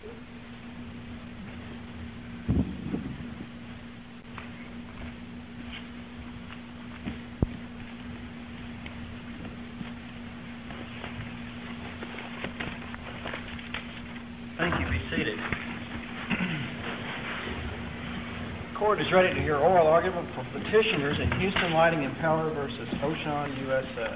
Thank you. Be seated. Court is ready to hear oral argument for petitioners in Houston Lighting and Power versus Ochan USA.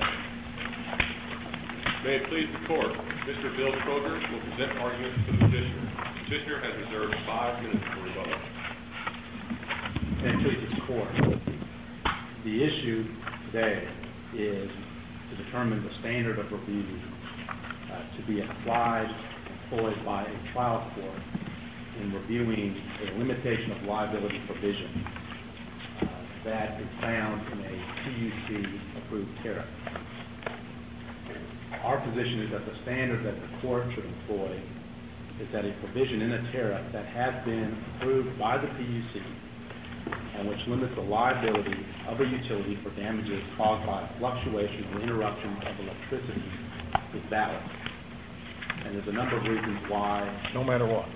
May it please the court, Mr. Bill Kroger will present arguments for the petitioner. The petitioner has reserved 5 minutes for rebuttal. May it please the court, the issue today is to determine the standard of review to be applied, employed by a trial court in reviewing a limitation of liability provision that is found in a PUC-approved tariff. Our position is that the standard that the court should employ is that a provision in a tariff that has been approved by the PUC and which limits the liability of a utility for damages caused by fluctuation or interruption of electricity is valid. And there's a number of reasons why. No matter what.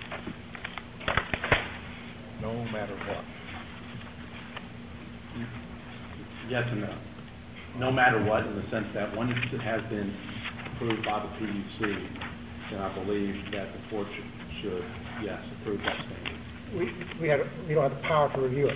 No matter what. Yes and no. No matter what, in the sense that once it has been approved by the PUC, then I believe that the court should yes, approve that standard. We don't have the power to review it.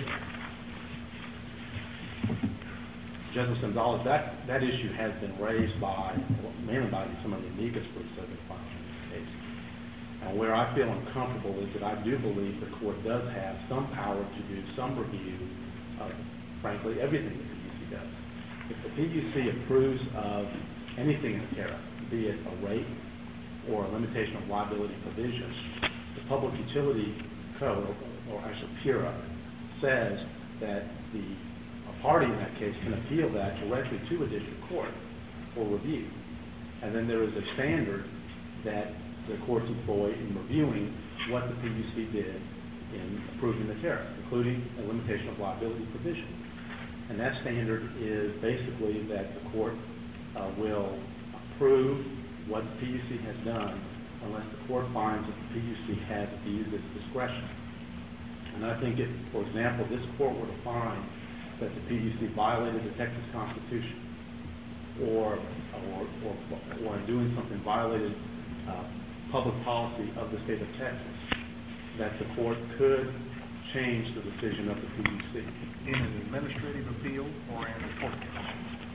Justice Gonzalez, that issue has been raised by, mainly by some of the amicus briefs that have been filed in this case. And where I feel uncomfortable is that I do believe the court does have some power to do some review of, frankly, everything the PUC does. If the PUC approves of anything in a tariff, be it a rate or a limitation of liability provision, the Public Utility Code, or actually PURA, says that a party in that case can appeal that directly to a district court for review. And then there is a standard that the courts employ in reviewing what the PUC did in approving the tariff, including a limitation of liability provision. And that standard is basically that the court will approve what the PUC has done unless the court finds that the PUC has abused its discretion. And I think if, for example, this court were to find that the PUC violated the Texas Constitution or in doing something violated public policy of the state of Texas, that the court could change the decision of the PUC. In an administrative appeal or in a court case?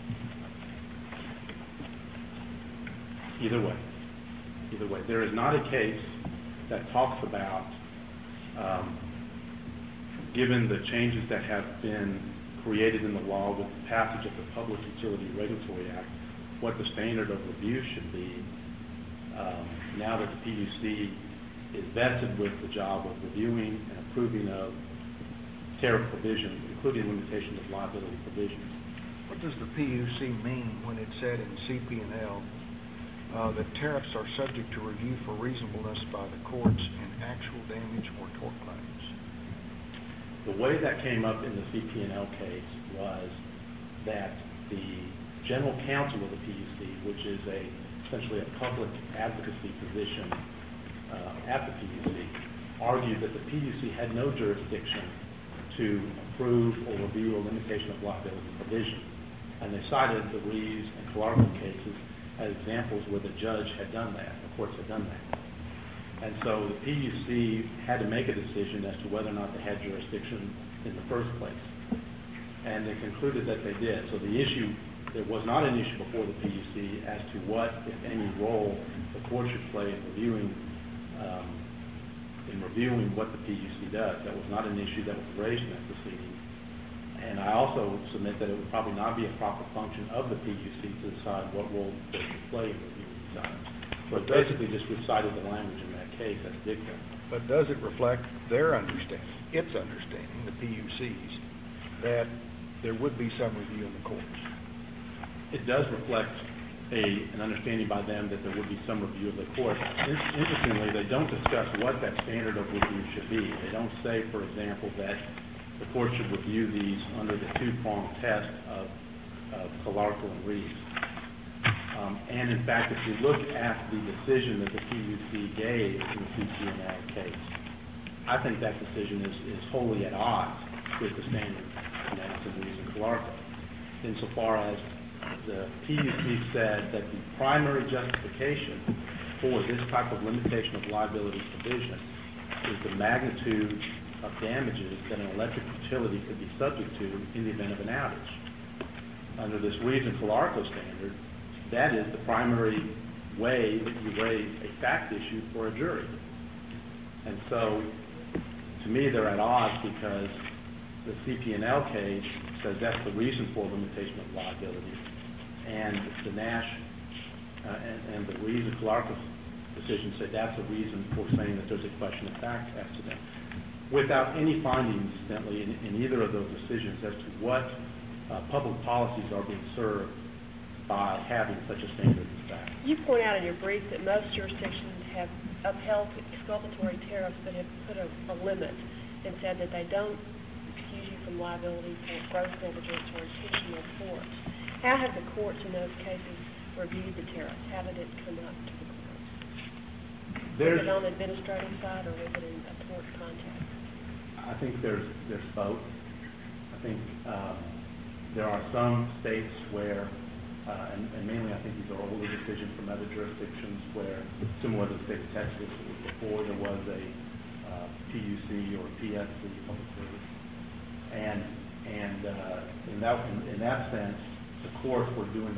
Either way. Either way. There is not a case that talks about, given the changes that have been created in the law with the passage of the Public Utility Regulatory Act, what the standard of review should be now that the PUC is vested with the job of reviewing and approving of tariff provisions, including limitations of liability provisions. What does the PUC mean when it said in CP&L that tariffs are subject to review for reasonableness by the courts in actual damage or tort claims? The way that came up in the CP&L case was that the general counsel of the PUC, which is essentially a public advocacy position at the PUC, argued that the PUC had no jurisdiction to approve or review a limitation of liability provision. And they cited the Reeves and Clarkson cases as examples where the judge had done that, the courts had done that. And so the PUC had to make a decision as to whether or not they had jurisdiction in the first place. And they concluded that they did. So the issue, there was not an issue before the PUC as to what, if any, role the court should play in reviewing what the PUC does. That was not an issue that was raised in that proceeding. And I also submit that it would probably not be a proper function of the PUC to decide what role the court should play in reviewing these items. But basically just recited the language in that case as dicta. But does it reflect their understanding, its understanding, the PUC's, that there would be some review in the courts? It does reflect an understanding by them that there would be some review of the court. Interestingly, they don't discuss what that standard of review should be. They don't say, for example, that the court should review these under the two-pronged test of Clarkson and Reeves. And in fact, if you look at the decision that the PUC gave in the CP&L case, I think that decision is wholly at odds with the standard announced in Reeves and Calarco, insofar as the PUC said that the primary justification for this type of limitation of liability provision is the magnitude of damages that an electric utility could be subject to in the event of an outage. Under this Reeves and Calarco standard, that is the primary way that you raise a fact issue for a jury. And so, to me, they're at odds because the CP&L case says that's the reason for limitation of liability, and the Nash and the Reeves and Calarco decision said that's a reason for saying that there's a question of fact as to them, without any findings, incidentally, in either of those decisions as to what public policies are being served by having such a standard as that. You point out in your brief that most jurisdictions have upheld exculpatory tariffs but have put a limit and said that they don't excuse you from liability for gross negligence or intentional force. How have the courts in those cases reviewed the tariffs? How did it come up to the courts? Was it on the administrative side or was it in a tort context? I think there's both. I think there are some states where, and mainly I think these are older decisions from other jurisdictions where, similar to the state of Texas, before there was a PUC or PSC, public service, and in that sense, the courts were doing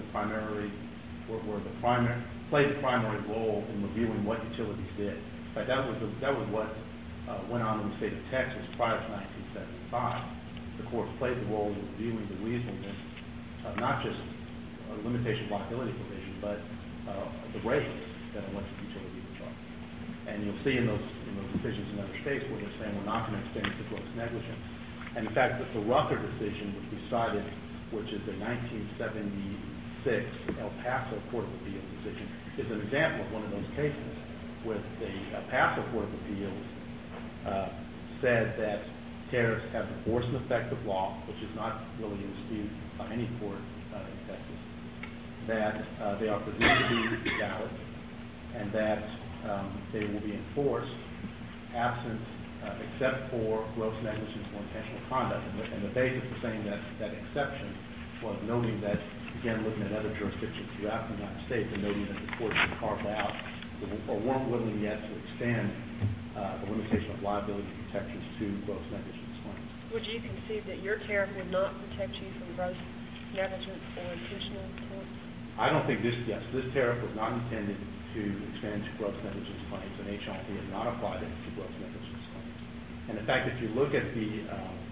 played the primary role in reviewing what utilities did. In fact, that was what went on in the state of Texas prior to 1975. The courts played the role in reviewing the reasonableness of not just a limitation of liability provision, but the rates that electric utilities would charge. And you'll see in those decisions in other states where they're saying we're not going to extend it to gross negligence. And in fact, the Rucker decision, which we cited, which is the 1976 El Paso Court of Appeals decision, is an example of one of those cases where the El Paso Court of Appeals said that tariffs have the force and effect of law, which is not really in dispute by any court in Texas, that they are presumed to be valid, and that they will be enforced absent, except for gross negligence or intentional conduct. And the basis for saying that exception was noting that, again, looking at other jurisdictions throughout the United States and noting that the courts had carved out or weren't willing yet to extend the limitation of liability protections to gross negligence claims. Would you concede that your tariff would not protect you from gross negligence or intentional torts? I don't think this tariff was not intended to extend to gross negligence claims, and HLP has not applied it to gross negligence claims. And in fact, if you look at the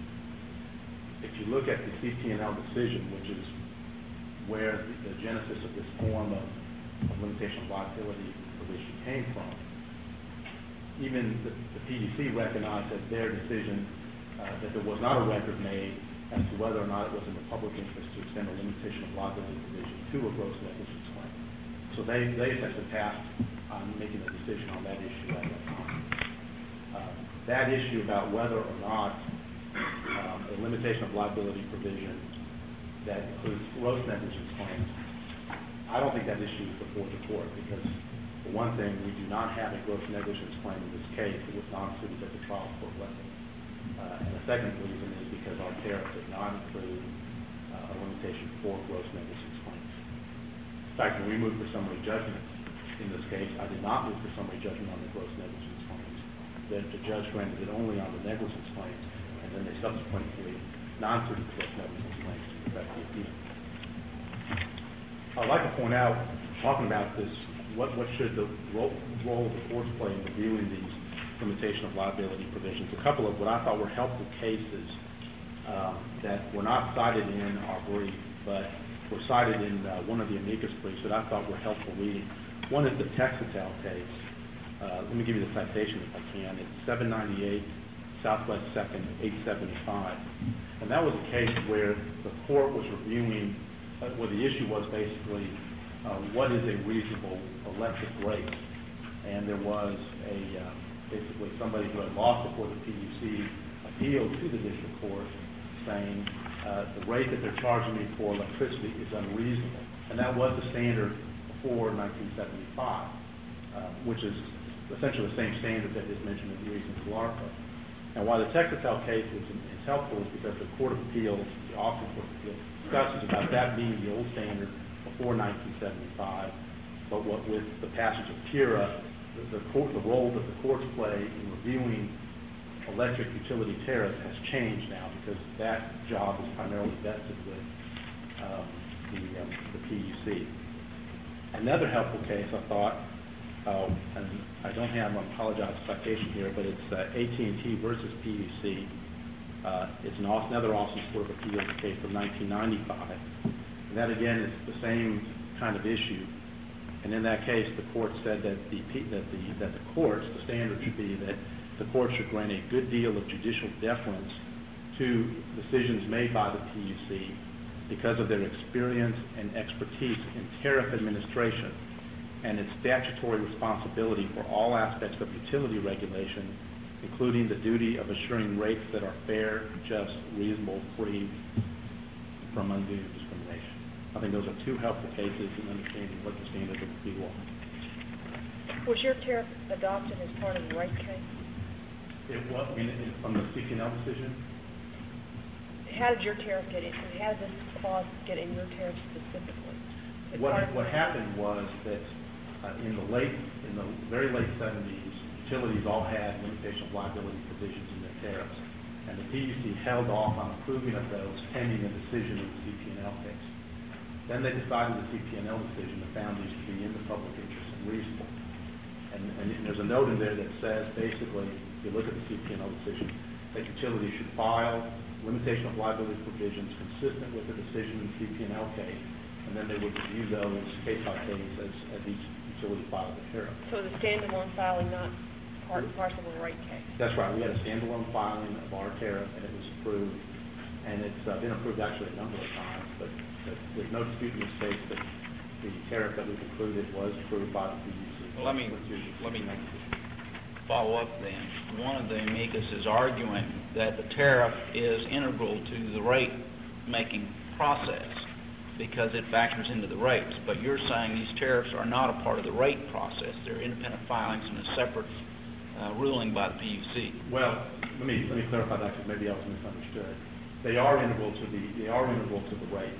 CP&L decision, which is where the genesis of this form of limitation of liability provision came from, even the PDC recognized that their decision that there was not a record made as to whether or not it was in the public interest to extend a limitation of liability provision to a gross negligence claim. So they essentially passed on making a decision on that issue at that time. That issue about whether or not a limitation of liability provision that includes gross negligence claims, I don't think that issue is before the court because, for one thing, we do not have a gross negligence claim in this case. It was non-suited at the trial court level. And the second reason is because our tariff did not include a limitation for gross negligence claims. In fact, when we moved for summary judgment in this case, I did not move for summary judgment on the gross negligence claims. The judge granted it only on the negligence claims, and then they subsequently non-suited the gross negligence claims to perfect the appeal. I'd like to point out, talking about this, what should the role of the courts play in reviewing these limitation of liability provisions. A couple of what I thought were helpful cases that were not cited in our brief, but were cited in one of the amicus briefs that I thought were helpful reading. One is the Texatel case. Let me give you the citation if I can. It's 798 Southwest 2nd, 875. And that was a case where the court was reviewing, where the issue was basically what is a reasonable electric rate. And there was basically somebody who had lost before the PUC appealed to the district court saying the rate that they're charging me for electricity is unreasonable. And that was the standard before 1975, which is essentially the same standard that is mentioned in the reasons of LARPA. And why the Texatel case is helpful is because the Court of Appeals, the Austin Court of Appeals, discusses about that being the old standard before 1975, but what with the passage of PURA, the role that the courts play in reviewing electric utility tariffs has changed now because that job is primarily vested with the PUC. Another helpful case, I thought, and I don't have, I apologize, citation here, but it's AT&T versus PUC. It's another Austin Court of Appeals case from 1995. And that, again, is the same kind of issue. And in that case, the court said that the courts, the standard should be that the court should grant a good deal of judicial deference to decisions made by the PUC because of their experience and expertise in tariff administration and its statutory responsibility for all aspects of utility regulation, including the duty of assuring rates that are fair, just, reasonable, free from undue discrimination. I think those are two helpful cases in understanding what the standards of review are. Was your tariff adopted as part of the rate case? It was, from the CP&L decision? How did your tariff get in? How did this clause get in your tariff specifically? What happened was that in the very late 70s, utilities all had limitation of liability provisions in their tariffs, and the PUC held off on approving of those pending a decision in the CP&L case. Then they decided the CP&L decision and found these to be in the public interest and reasonable. And there's a note in there that says, basically, if you look at the CP&L decision, that utilities should file limitation of liability provisions consistent with the decision in the CP&L case, and then they would review those case by case as each utility filed the tariff. So the standalone filing, not part and parcel of the rate case? That's right. We had a standalone filing of our tariff, and it was approved, and it's been approved actually a number of times, but there's no dispute in this case that the tariff that we've included was approved by the PUC. Well, let me follow up then. One of the amicus is arguing that the tariff is integral to the rate-making process because it factors into the rates. But you're saying these tariffs are not a part of the rate process. They're independent filings and a separate ruling by the PUC. Well, let me clarify that because maybe I was misunderstood. They are integral to the rate,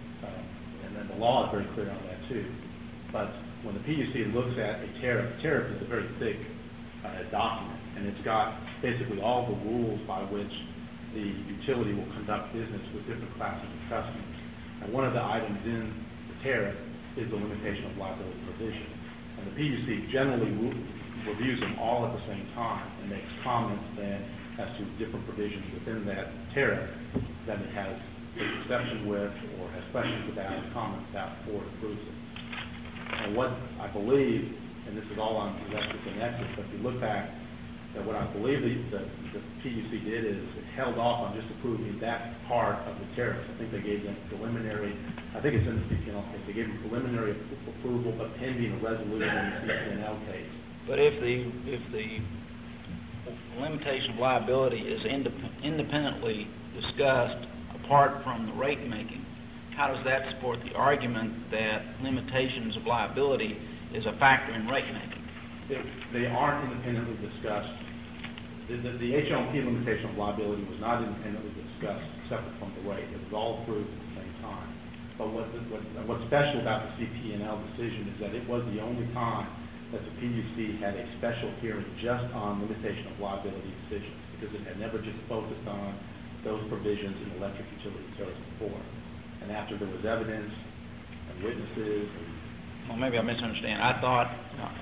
and then the law is very clear on that too. But when the PUC looks at a tariff is a very thick document, and it's got basically all the rules by which the utility will conduct business with different classes of customers. And one of the items in the tariff is the limitation of liability provision. And the PUC generally reviews them all at the same time and makes comments then as to different provisions within that tariff that it has an exception with or has questions about or comments about before it approves it. And what I believe, and this is all on the rest of the nexus, but if you look back at what I believe the PUC did is it held off on just approving that part of the tariff. I think they gave them preliminary, I think it's in the CP&L case, they gave them preliminary approval but pending a resolution in the CP&L case. But if the limitation of liability is independently discussed apart from the rate making, how does that support the argument that limitations of liability is a factor in rate making? They aren't independently discussed. The HLMP limitation of liability was not independently discussed separate from the rate. It was all approved at the same time. But what's special about the CP&L decision is that it was the only time that the PUC had a special hearing just on limitation of liability decisions because it had never just focused on those provisions in electric utility tariffs before. And after there was evidence and witnesses. Well, maybe I misunderstand. I thought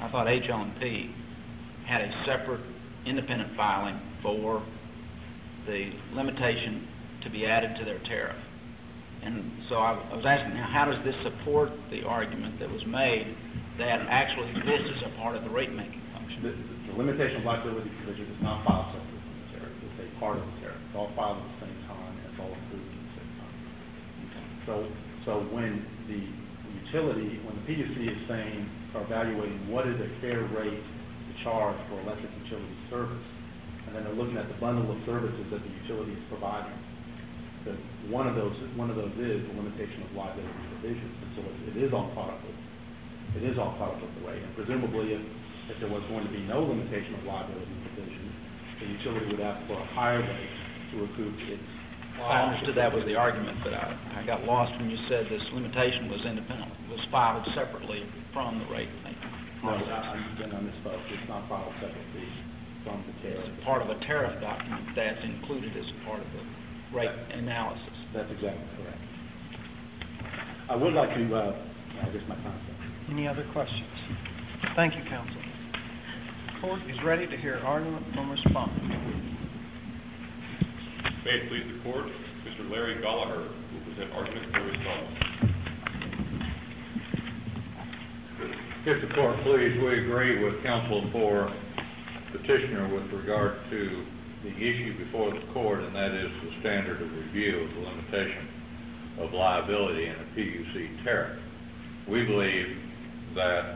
HLMP had a separate independent filing for the limitation to be added to their tariff. And so I was asking, now, how does this support the argument that was made that actually this is a part of the rate-making function? The limitation of liability provision is not filed separately from the tariff. It's a part of the tariff. It's all filed at the same time, and it's all approved at the same time. Okay. So when the PUC is saying or evaluating what is a fair rate to charge for electric utility service, and then they're looking at the bundle of services that the utility is providing, one of those is the limitation of liability provisions. And so it is all part of it. It is all part of the rate. And presumably, if there was going to be no limitation of liability provision, the utility would ask for a higher rate to recoup its... Well, I understood that was the argument, but I got lost when you said this limitation was independent, was filed separately from the rate making No, process. then I misspoke. It's not filed separately from the tariff. It's part of a tariff document that's included as part of the rate analysis. That's exactly correct. I would like to, I guess my time's up. Any other questions? Thank you, counsel. Court is ready to hear argument from respondent. May it please the court, Mr. Larry Gallagher will present argument for respondent. If the court please, we agree with counsel for petitioner with regard to the issue before the court, and that is the standard of review of the limitation of liability in a PUC tariff. We believe that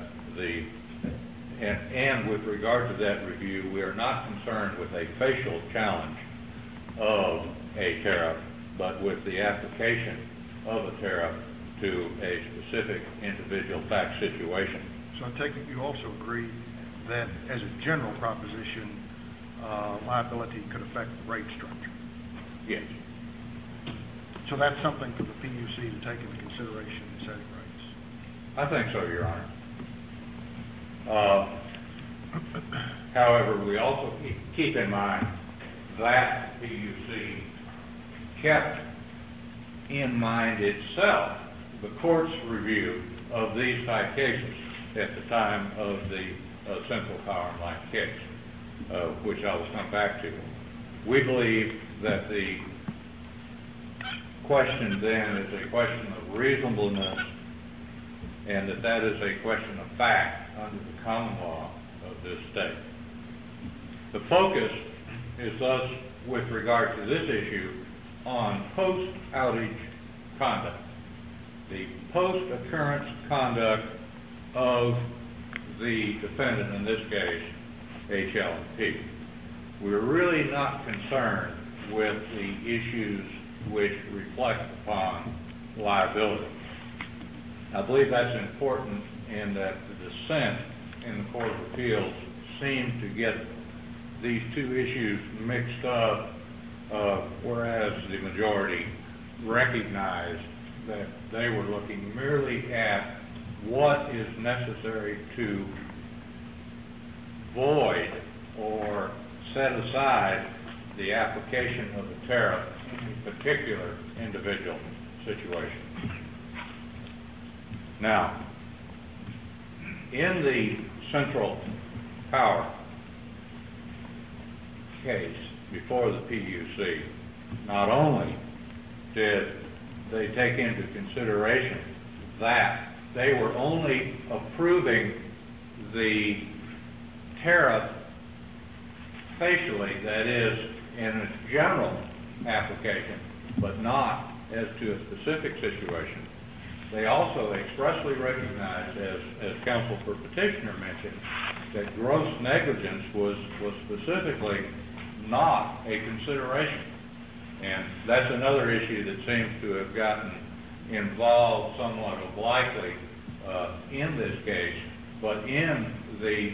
and with regard to that review, we are not concerned with a facial challenge of a tariff, but with the application of a tariff to a specific individual fact situation. So I take it you also agree that as a general proposition, liability could affect the rate structure. Yes. So that's something for the PUC to take into consideration in setting rates. I think so, Your Honor. However, we also keep in mind that PUC kept in mind itself the court's review of these type cases at the time of the Central Power and Light case, which I will come back to. We believe that the question then is a question of reasonableness, and that is a question of fact under the common law of this state. The focus is thus, with regard to this issue, on post-outage conduct, the post-occurrence conduct of the defendant, in this case, HL&P. We're really not concerned with the issues which reflect upon liability. I believe that's important in that the dissent in the Court of Appeals seemed to get these two issues mixed up, whereas the majority recognized that they were looking merely at what is necessary to void or set aside the application of the tariff in a particular individual situation. Now, in the Central Power case before the PUC, not only did they take into consideration that they were only approving the tariff facially, that is, in a general application, but not as to a specific situation. They also expressly recognized, as counsel for petitioner mentioned, that gross negligence was specifically not a consideration. And that's another issue that seems to have gotten involved somewhat obliquely in this case, but in the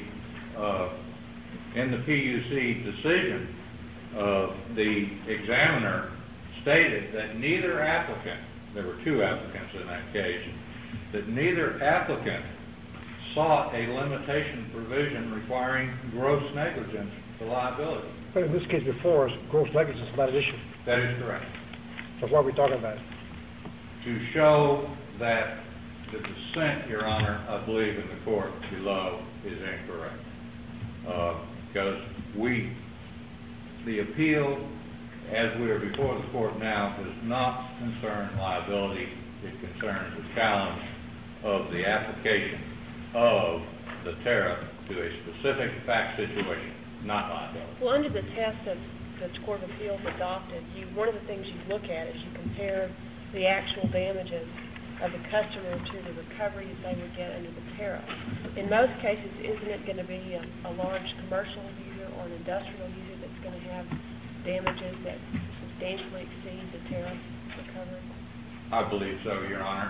PUC decision, the examiner stated that neither applicant, there were two applicants in that case, that neither applicant sought a limitation provision requiring gross negligence for liability. But in this case before us, gross negligence is not an issue. That is correct. So why are we talking about it? To show that the dissent, Your Honor, I believe in the court below is incorrect. Because the appeal, as we are before the court now, does not concern liability. It concerns the challenge of the application of the tariff to a specific fact situation, not liability. Well, under the test that the Court of Appeals adopted, one of the things you look at is you compare the actual damages of the customer to the recoveries they would get under the tariff. In most cases, isn't it going to be a large commercial user or an industrial user that's going to have damages that substantially exceed the tariff recovery? I believe so, Your Honor.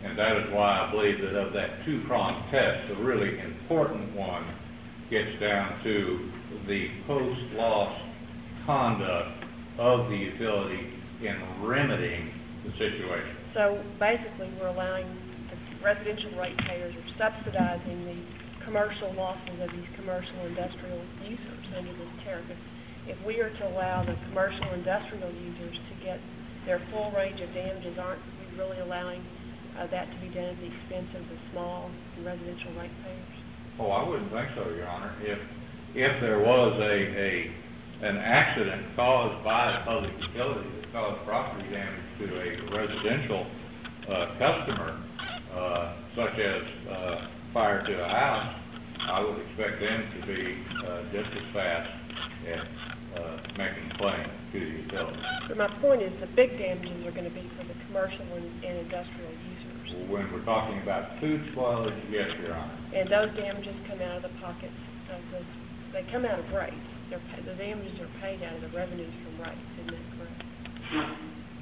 And that is why I believe that of that two-pronged test, the really important one gets down to the post-loss conduct of the utility in remedying the situation. So basically, we're allowing the residential ratepayers are subsidizing the commercial losses of these commercial industrial users under this tariff. If we are to allow the commercial industrial users to get their full range of damages, aren't we really allowing that to be done at the expense of the small residential ratepayers? Oh, I wouldn't think so, Your Honor. If there was an accident caused by a public utility that caused property damage to a residential customer, such as fire to a house, I would expect them to be just as fast at making a claim to the utility. But my point is the big damages are going to be for the commercial and industrial users. When we're talking about food spoilage, yes, Your Honor. And those damages come out of the pockets of they come out of rates. The damages are paid out of the revenues from rates, isn't that correct?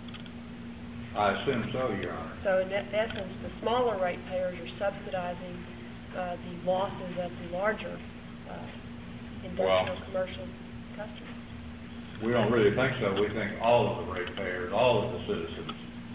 I assume so, Your Honor. So in essence, the smaller ratepayers are subsidizing the losses of the larger industrial commercial customers. We don't really think so. We think all of the ratepayers, all of the citizens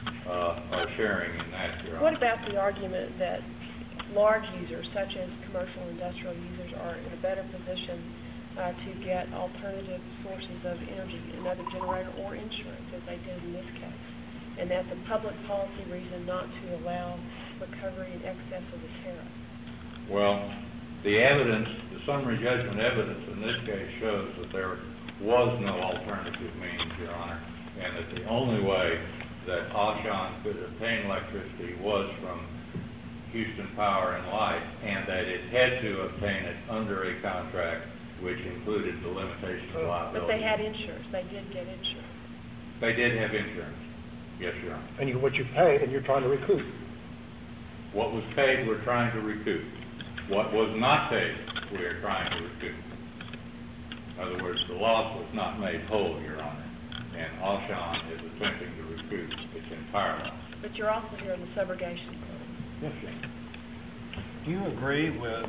are sharing in that, Your Honor. What about the argument that large users, such as commercial industrial users, are in a better position to get alternative sources of energy, another generator or insurance, as they did in this case, and that's a public policy reason not to allow recovery in excess of the tariff? Well, the evidence, the summary judgment evidence in this case shows that there was no alternative means, Your Honor, and that the only way that Aushon could obtain electricity was from Houston Power and Light, and that it had to obtain it under a contract which included the limitation of liability. But they had insurance. They did get insurance. They did have insurance. Yes, Your Honor. And what you paid, and you're trying to recoup. What was paid, we're trying to recoup. What was not paid, we are trying to recoup. In other words, the loss was not made whole, Your Honor, and Aushon is attempting to recoup its entire loss. But you're also here on the subrogation claim. Yes, Your Honor. Do you agree with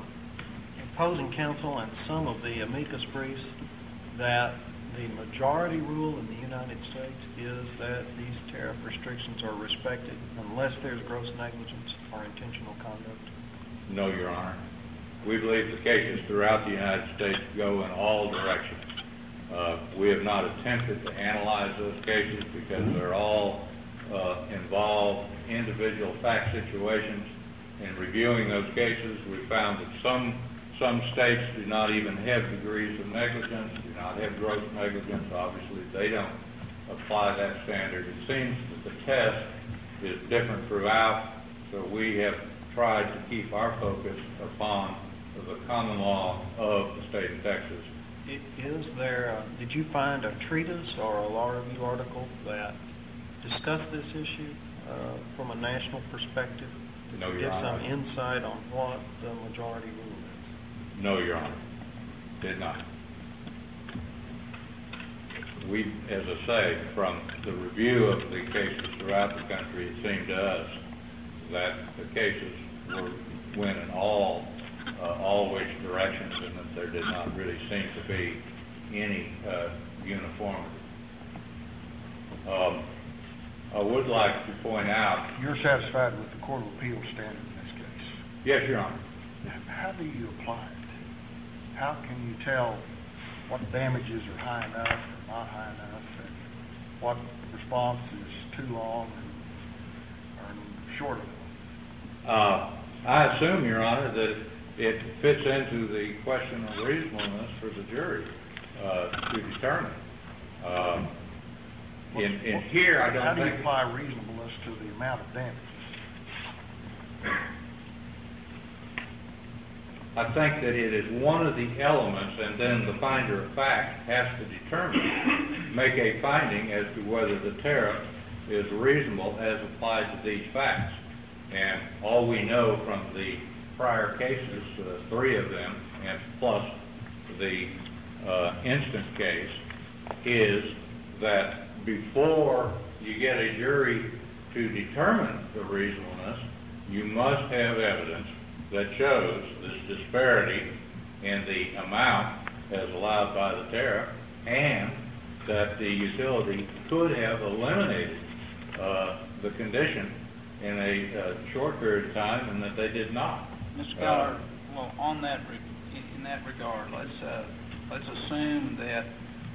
opposing counsel and some of the amicus briefs that the majority rule in the United States is that these tariff restrictions are respected unless there's gross negligence or intentional conduct? No, Your Honor. We believe the cases throughout the United States go in all directions. We have not attempted to analyze those cases because they're all involve individual fact situations. In reviewing those cases, we found that some states do not even have degrees of negligence, do not have gross negligence. Obviously, they don't apply that standard. It seems that the test is different throughout, so we have tried to keep our focus upon the common law of the state of Texas. Did you find a treatise or a law review article that discussed this issue from a national perspective? No, Your Give Honor. some insight on what the majority rule is? No, Your Honor. Did not. We, as I say, from the review of the cases throughout the country, it seemed to us that the cases went in all which directions, and that there did not really seem to be any uniformity. I would like to point out... You're satisfied with the Court of Appeals standard in this case? Yes, Your Honor. How do you apply it? How can you tell what damages are high enough or not high enough, and what response is too long or short enough? I assume, Your Honor, that it fits into the question of reasonableness for the jury to determine. In here, I don't think... How do you apply reasonableness to the amount of damages? I think that it is one of the elements, and then the finder of fact has to determine, make a finding as to whether the tariff is reasonable as applied to these facts. And all we know from the prior cases, 3 of them, and plus the instant case, is that before you get a jury to determine the reasonableness, you must have evidence that shows this disparity in the amount as allowed by the tariff, and that the utility could have eliminated the condition in a short period of time, and that they did not. Mr. Keller, well, in that regard, let's assume that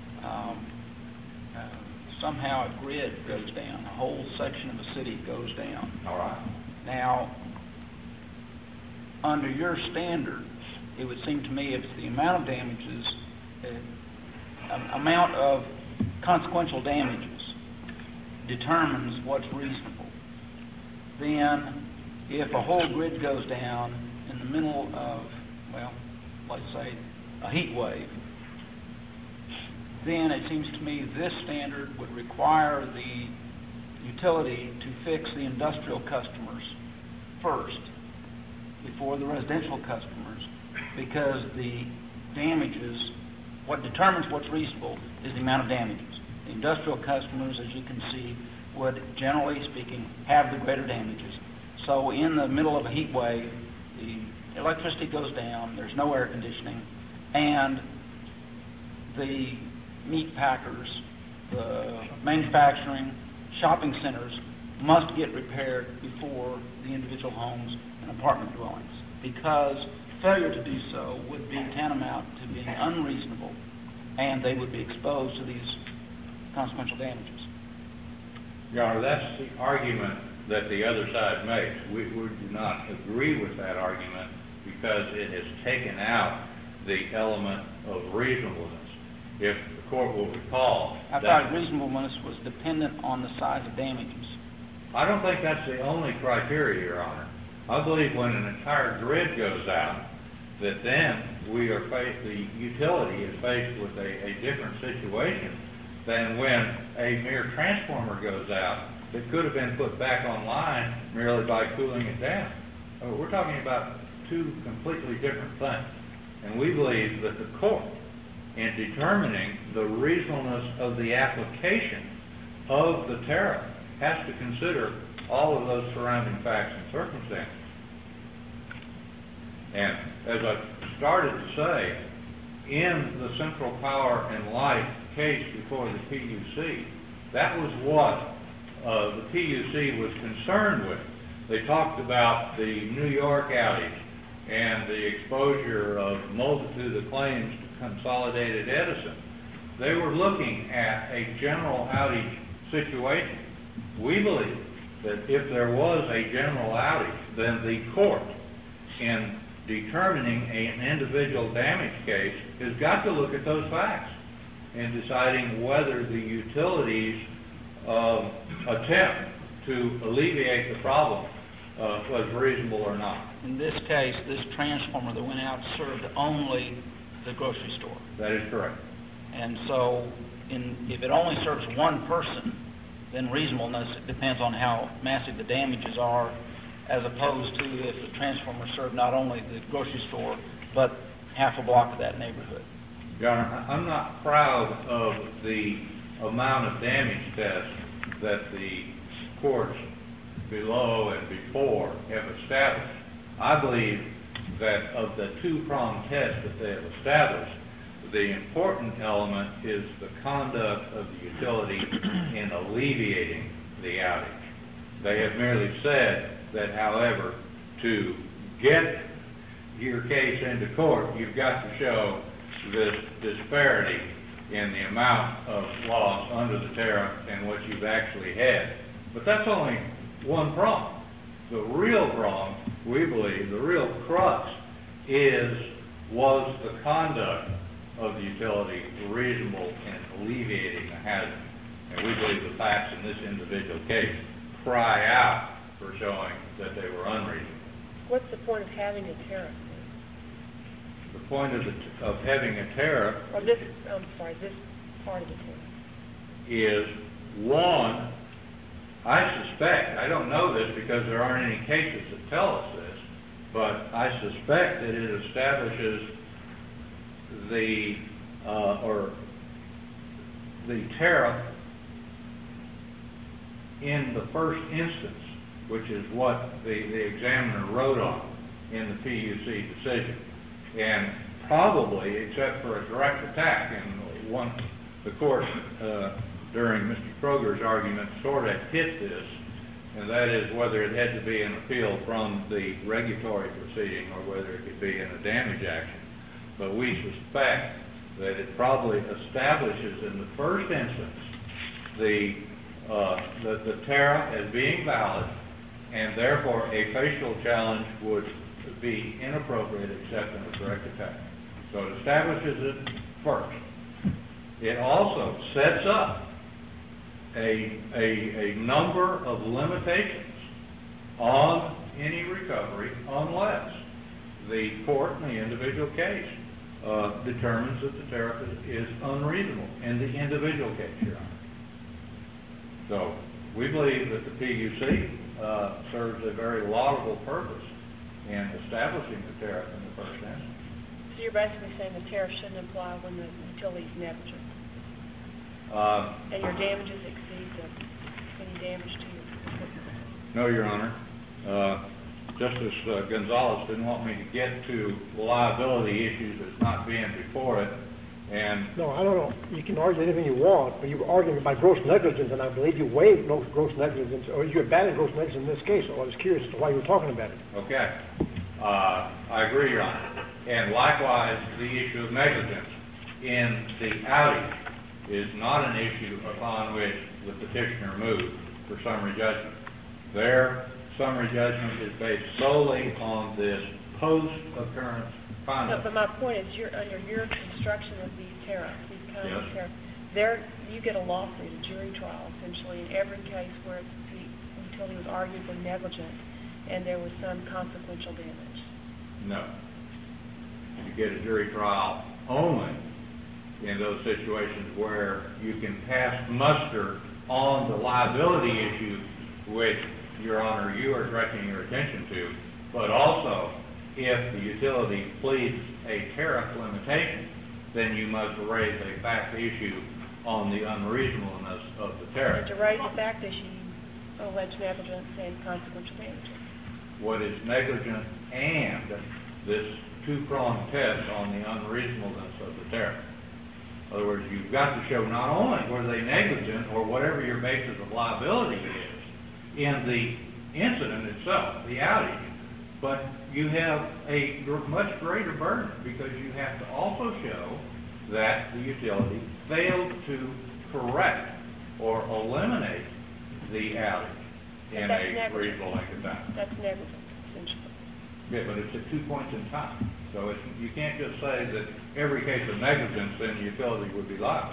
somehow a grid goes down, a whole section of the city goes down. All right. Now, under your standards, it would seem to me if the amount of damages, amount of consequential damages determines what's reasonable, then if a whole grid goes down in the middle of, well, let's say a heat wave, then it seems to me this standard would require the utility to fix the industrial customers first before the residential customers, because the damages, what determines what's reasonable is the amount of damages. The industrial customers, as you can see, would, generally speaking, have the greater damages. So in the middle of a heat wave, the electricity goes down, there's no air conditioning, and the meat packers, the manufacturing, shopping centers must get repaired before the individual homes and apartment dwellings, because failure to do so would be tantamount to being unreasonable, and they would be exposed to these consequential damages. Your Honor, that's the argument that the other side makes. We do not agree with that argument because it has taken out the element of reasonableness. If the court will recall... I thought reasonableness was dependent on the size of damages. I don't think that's the only criteria, Your Honor. I believe when an entire grid goes out, that then the utility is faced with a different situation than when a mere transformer goes out that could have been put back online merely by cooling it down. We're talking about two completely different things. And we believe that the court, in determining the reasonableness of the application of the tariff, has to consider all of those surrounding facts and circumstances. And as I started to say, in the Central Power and Light case before the PUC, that was what the PUC was concerned with. They talked about the New York outage and the exposure of a multitude of claims to Consolidated Edison. They were looking at a general outage situation. We believe that if there was a general outage, then the court, in determining an individual damage case, has got to look at those facts in deciding whether the utilities' attempt to alleviate the problem was reasonable or not. In this case, this transformer that went out served only the grocery store. That is correct. And so if it only serves one person, then reasonableness depends on how massive the damages are, as opposed to if the transformer served not only the grocery store, but half a block of that neighborhood. Your Honor, I'm not proud of the amount of damage tests that the courts below and before have established. I believe that of the two-pronged test that they have established, the important element is the conduct of the utility in alleviating the outage. They have merely said that, however, to get your case into court, you've got to show this disparity in the amount of loss under the tariff and what you've actually had. But that's only one prong. The real prong, we believe, the real crux was the conduct of the utility reasonable in alleviating the hazard. And we believe the facts in this individual case cry out for showing that they were unreasonable. What's the point of having a tariff? The point of having a tariff... Or this part of the tariff. ...is, one, I suspect, I don't know this because there aren't any cases that tell us this, but I suspect that it establishes the tariff in the first instance which is what the examiner wrote on in the PUC decision. And probably, except for a direct attack, and the court during Mr. Kroger's argument sort of hit this, and that is whether it had to be an appeal from the regulatory proceeding or whether it could be in a damage action. But we suspect that it probably establishes in the first instance the tariff as being valid, and therefore a facial challenge would be inappropriate except in a direct attack. So it establishes it first. It also sets up a number of limitations on any recovery unless the court in the individual case determines that the tariff is unreasonable in the individual case, Your Honor. So we believe that the PUC serves a very laudable purpose in establishing the tariff in the first instance. So you're basically saying the tariff shouldn't apply when the utility is negligent? And your damages exceed any damage to your equipment? No, Your Honor. Justice Gonzalez didn't want me to get to liability issues as not being before it. And No, I don't know. You can argue anything you want, but you were arguing about gross negligence, and I believe you waived gross negligence, or you abandoned gross negligence in this case. So I was curious as to why you were talking about it. Okay. I agree, Your Honor. And likewise, the issue of negligence in the outage is not an issue upon which the petitioner moved for summary judgment. Their summary judgment is based solely on this post-occurrence conduct. No, but my point is, under your construction of these tariffs, these kinds of Yes. tariffs, you get a lawsuit, a jury trial, essentially, in every case where the utility was arguably negligent and there was some consequential damage. No. You get a jury trial only in those situations where you can pass muster on the liability issue, which, Your Honor, you are directing your attention to, but also if the utility pleads a tariff limitation, then you must raise a fact issue on the unreasonableness of the tariff. And to raise a fact issue, you allege negligence and consequential damages. What is negligent and this two-pronged test on the unreasonableness of the tariff. In other words, you've got to show not only were they negligent or whatever your basis of liability is in the incident itself, the outage, but you have a much greater burden because you have to also show that the utility failed to correct or eliminate the outage in a reasonable length of time. That's negligence, essentially. Yeah, but it's at 2 points in time. So you can't just say that every case of negligence, then the utility would be liable.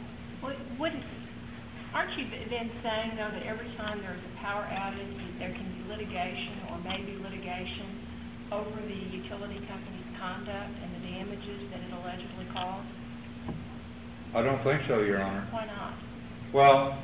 Aren't you then saying, though, that every time there's a power outage, there can be litigation or maybe litigation over the utility company's conduct and the damages that it allegedly caused? I don't think so, Your Honor. Why not? Well,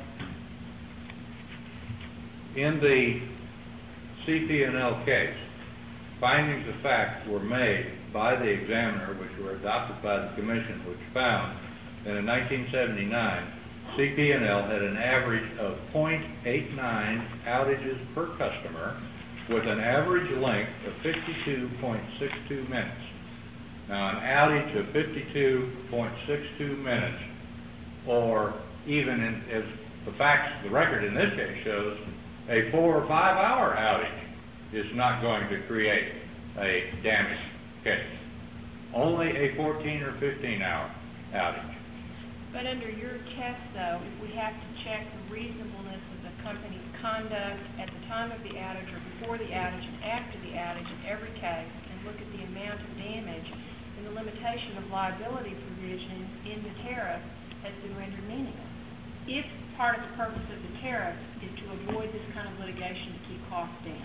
in the CP&L case, findings of fact were made by the examiner, which were adopted by the commission, which found that in 1979, CP&L had an average of 0.89 outages per customer with an average length of 52.62 minutes. Now, an outage of 52.62 minutes, or even as the facts, the record in this case shows, a 4 or 5 hour outage is not going to create a damage case. Only a 14 or 15 hour outage. But under your test, though, if we have to check the reasonableness of the company's conduct at the time of the outage or before the outage and after the outage in every case, and look at the amount of damage, then the limitation of liability provision in the tariff has been rendered meaningless. If part of the purpose of the tariff is to avoid this kind of litigation to keep costs down.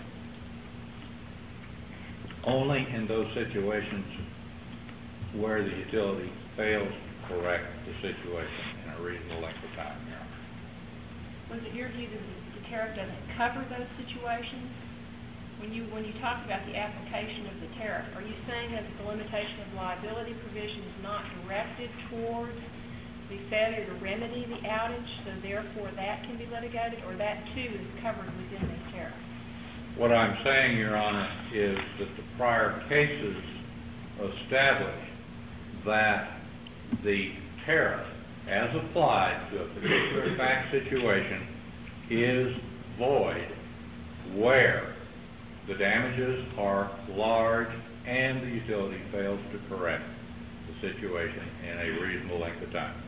Only In those situations where the utility fails to correct the situation in a reasonable length of time, Your Honor. Was it your view that the tariff doesn't cover those situations? When you talk about the application of the tariff, are you saying that the limitation of liability provision is not directed towards the failure to remedy the outage, so therefore that can be litigated, or that too is covered within this tariff? What I'm saying, Your Honor, is that the prior cases establish that the tariff, as applied to a particular fact situation, is void where the damages are large and the utility fails to correct the situation in a reasonable length of time.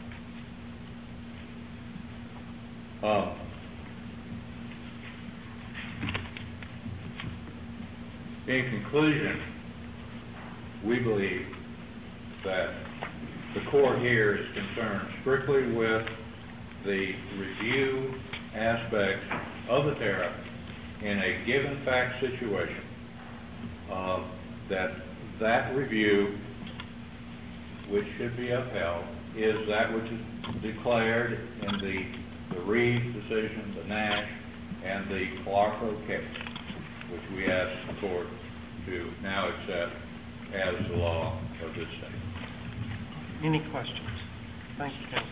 In conclusion, we believe that the court here is concerned strictly with the review aspect of the tariff in a given fact situation, that review, which should be upheld, is that which is declared in the Reeves decision, the Nash, and the Clarko case, which we ask the court to now accept as the law of this state. Any questions? Thank you, counsel.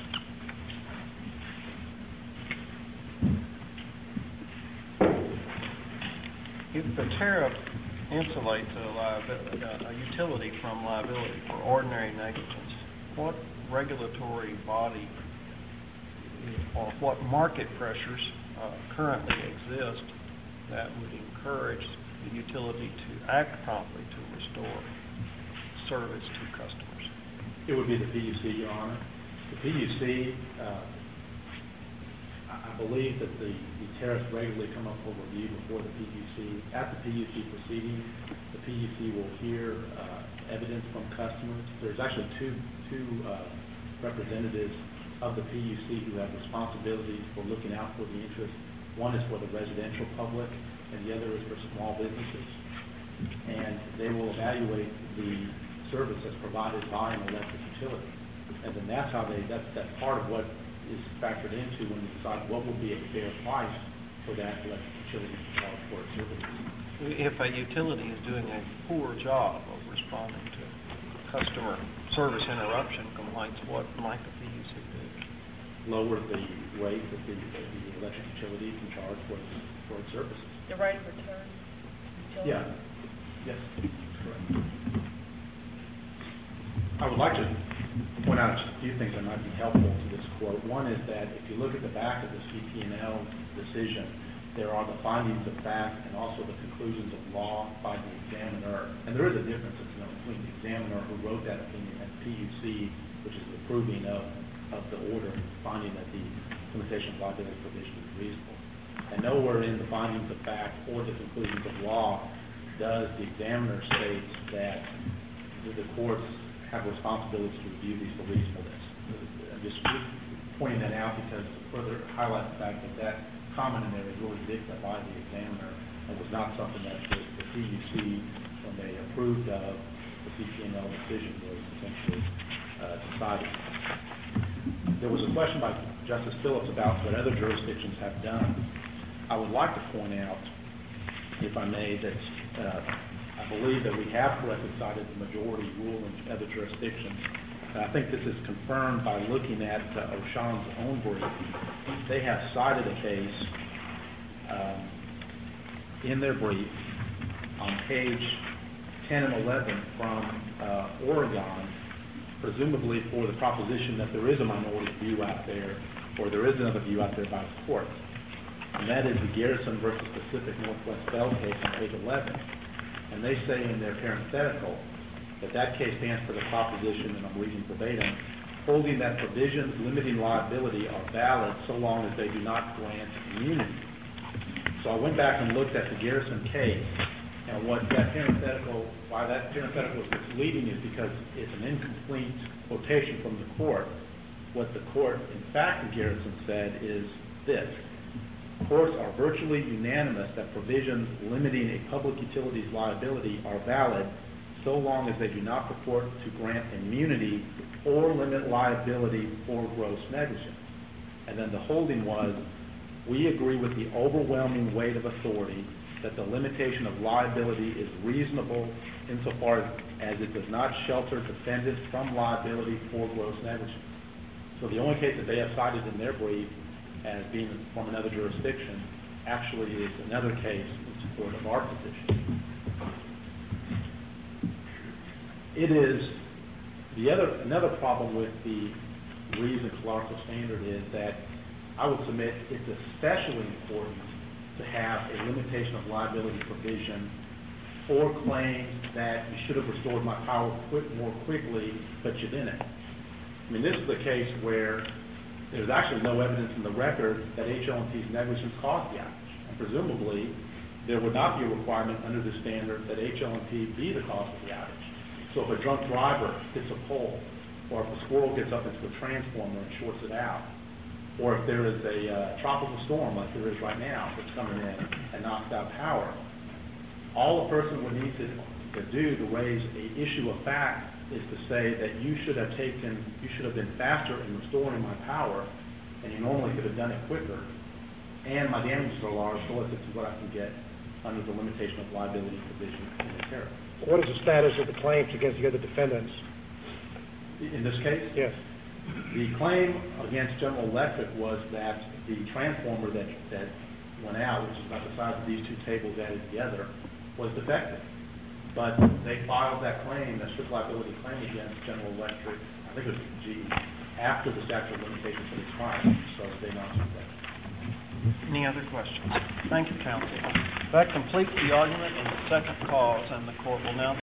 If the tariff insulates a utility from liability for ordinary negligence, what regulatory body or what market pressures currently exist that would encourage the utility to act promptly to restore service to customers? It would be the PUC, Your Honor. The PUC, I believe that the tariffs regularly come up for review before the PUC. At the PUC proceeding, the PUC will hear evidence from customers. There's actually two representatives of the PUC who have responsibilities for looking out for the interests. One is for the residential public, and the other is for small businesses. And they will evaluate the service that's provided by an electric utility. And then that's part of what is factored into when we decide what will be a fair price for that electric utility to charge for its services. If a utility is doing a poor job of responding to customer service interruption complaints, what might the PUC do? Lower the rate that the electric utility can charge for its services. The rate of return? Utility? Yeah. Yes, correct. I would like to point out a few things that might be helpful to this court. One is that if you look at the back of the CP&L decision, there are the findings of fact and also the conclusions of law by the examiner. And there is a difference between the examiner who wrote that opinion and PUC, which is approving of the order, finding that the limitation of liability provision is reasonable. And nowhere in the findings of fact or the conclusions of law does the examiner state that the courts have responsibility to review these for reasonableness. I'm just pointing that out because to further highlight the fact that comment in there is really dictated by the examiner and was not something that the PUC, when they approved of the CP&L decision, was essentially decided. There was a question by Justice Phillips about what other jurisdictions have done. I would like to point out, if I may, that I believe that we have correctly cited the majority rule in other jurisdictions. And I think this is confirmed by looking at O'Shawn's own brief. They have cited a case in their brief on page 10 and 11 from Oregon, presumably for the proposition that there is a minority view out there, or there is another view out there by the court. And that is the Garrison versus Pacific Northwest Bell case on page 11. And they say in their parenthetical that case stands for the proposition, and I'm reading verbatim, holding that provisions limiting liability are valid so long as they do not grant immunity. So I went back and looked at the Garrison case, and what that parenthetical, why that parenthetical is misleading is because it's an incomplete quotation from the court. What the court, in fact, in Garrison said is this: courts are virtually unanimous that provisions limiting a public utility's liability are valid so long as they do not purport to grant immunity or limit liability for gross negligence. And then the holding was, we agree with the overwhelming weight of authority that the limitation of liability is reasonable insofar as it does not shelter defendants from liability for gross negligence. So the only case that they have cited in their brief as being from another jurisdiction actually is another case support of our position. It is, another problem with the Reeves-Clark standard is that I would submit it's especially important to have a limitation of liability provision for claims that you should have restored my power more quickly, but you didn't. I mean, this is the case where there's actually no evidence in the record that HL&P's negligence caused the outage. And presumably, there would not be a requirement under the standard that HL&P be the cause of the outage. So if a drunk driver hits a pole, or if a squirrel gets up into a transformer and shorts it out, or if there is a tropical storm like there is right now that's coming in and knocks out power, all a person would need to do to raise an issue of fact is to say that you should have been faster in restoring my power, and you normally could have done it quicker, and my damages are large relative to what I can get under the limitation of liability provision in the tariff. What is the status of the claims against the other defendants? In this case? Yes. The claim against General Electric was that the transformer that went out, which is about the size of these two tables added together, was defective. But they filed that claim, that strict liability claim against General Electric, I think it was GE, after the statute of limitations had expired, so they not sued that. Any other questions? Thank you, counsel. That completes the argument in the second cause, and the court will now